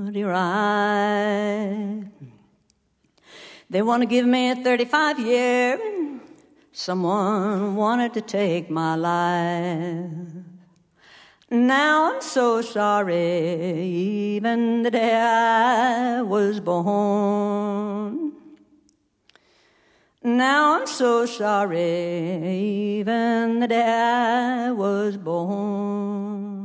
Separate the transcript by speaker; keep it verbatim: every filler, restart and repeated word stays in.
Speaker 1: right. They want to give me a thirty-five year. Someone wanted to take my life. Now I'm so sorry, even the day I was born. Now I'm so sorry, even the day I was born.